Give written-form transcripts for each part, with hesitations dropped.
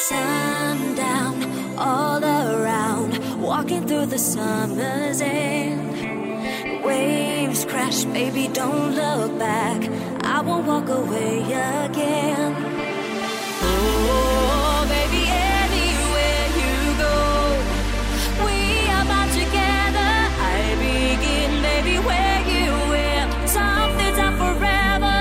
Sundown all around, walking through the summer's end. Waves crash, baby, don't look back. I won't walk away again. Oh, baby, anywhere you go, we are bound together. I begin, baby, where you end. Something's out forever.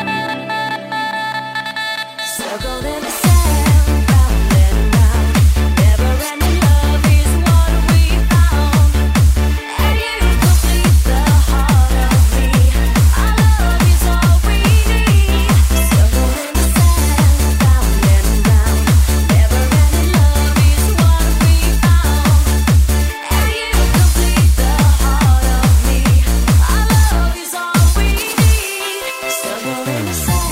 Circle in the sand, round and round. Never-ending love is what we found. And you complete the heart of me. Our love is all we need. Circle in the sand, round and round. Never-ending love is what we found. And you complete the heart of me. Our love is all we need. Circle in the sand.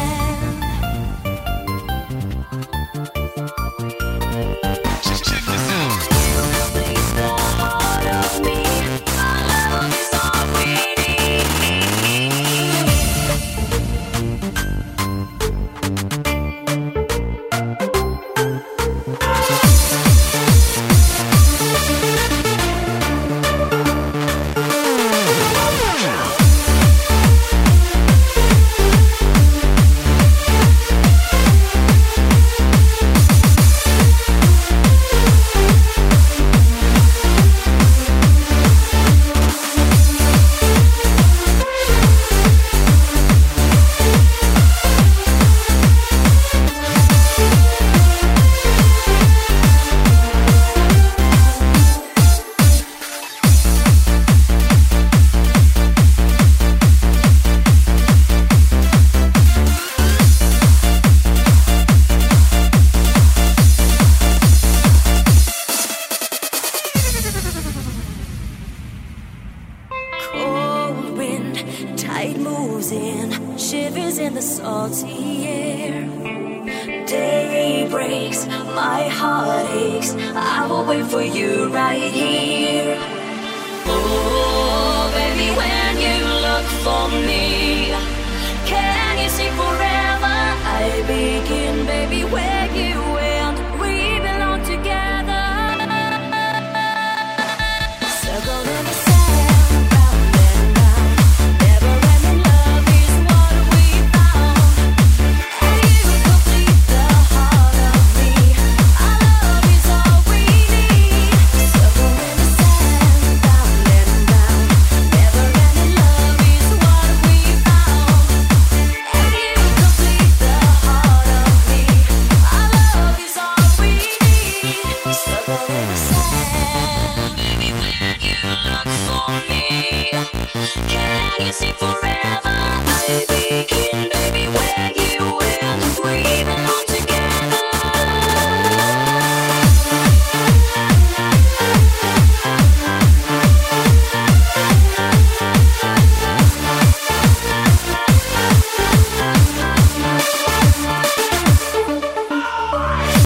Cold wind, tide moves in, shivers in the salty air. Day breaks, my heart aches. I will wait for you right here. Oh, baby, when you look for me, can you see forever? I begin, baby, where you end. We belong together. Circle in the sand, round and round. Never-ending love is what we found. And you complete the heart of me. Our love is all we need. Circle in the sand, round and round. Never-ending love is what we found. And you complete the heart of me. Our love is all we need. Circle in the sand. Baby, when you look for me, can you see forever?